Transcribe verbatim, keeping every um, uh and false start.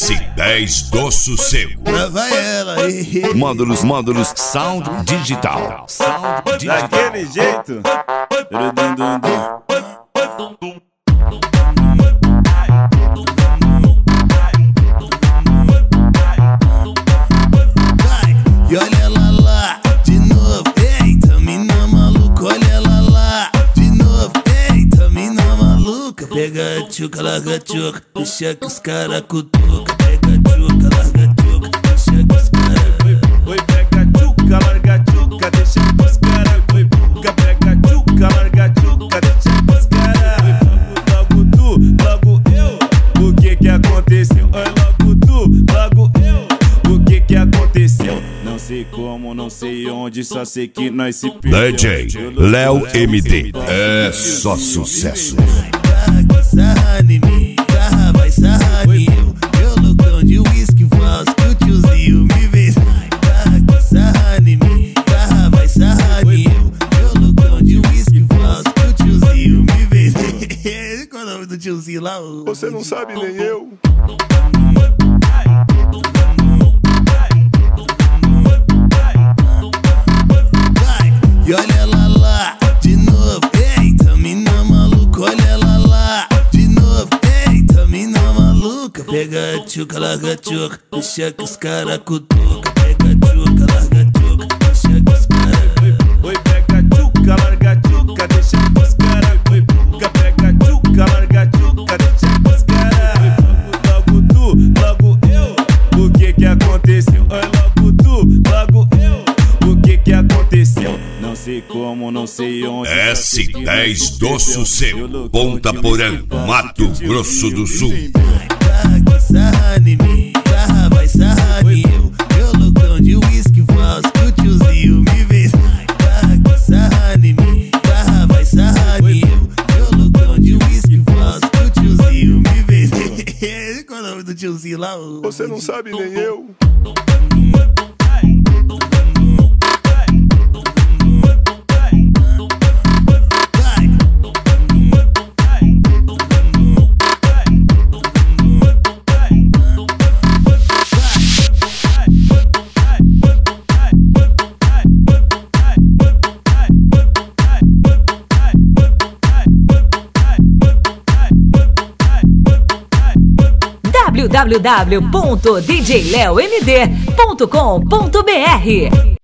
S dez do Sossego. Vai ela aí. Módulos, módulos, sound digital. Sound digital. Daquele jeito. E olha ela lá, de novo, eita, mina maluca. Olha ela lá, de novo, eita, mina maluca. Pega a tchuca, larga a tchuca, deixa que os cara cutuca. Pega a tchuca, larga a tchuca, deixa que os cara. Oi, pega a tchuca, larga a tchuca, deixa que os cara. Oi, pega a tchuca, larga a tchuca, deixa que os cara. Logo tu, logo eu, o que que aconteceu? Oi, logo tu, logo eu, o que que aconteceu? Não sei como, não sei onde, só sei que nós se perdeu. D J Léo M D, é só sucesso. Vai sarrar em mim, sarra, vai sarrar em eu. Meu loucão de uísque falso, que o tiozinho me vê. Vai sarrar em mim, sarra, vai sarrar em eu. Meu loucão de uísque falso, que o tiozinho me vê. Qual é o nome do tiozinho lá? Você não sabe nem eu. E olha ela lá, de novo, eita, mina maluca. Olha ela lá, de novo, eita, mina maluca. Pega a tchuca, larga a tchuca, deixa que os cara cutuca. Pega a tchuca, larga a tchuca, deixa que os cara. Oi, pega a tchuca, larga a tchuca, deixa que os cara. Oi, pega a tchuca, larga a tchuca, deixa que os cara. Logo tu, logo eu, o que que aconteceu? Oi, logo tu, logo eu, o que que aconteceu? Não sei como, não sei onde. S dez do Sossego, Ponta Porã, Mato Grosso do Sul. Vai sarrar em mim, sarra, vai sarrar em eu. Meu loucão de uísque falso, que o tiozinho me vê. Vai sarrar em mim, sarra, vai sarrar em eu. Meu loucão de uísque falso, que o tiozinho me vê. Qual é o nome do tiozinho lá? Você não sabe nem eu. w w w ponto d j leo m d ponto com ponto b r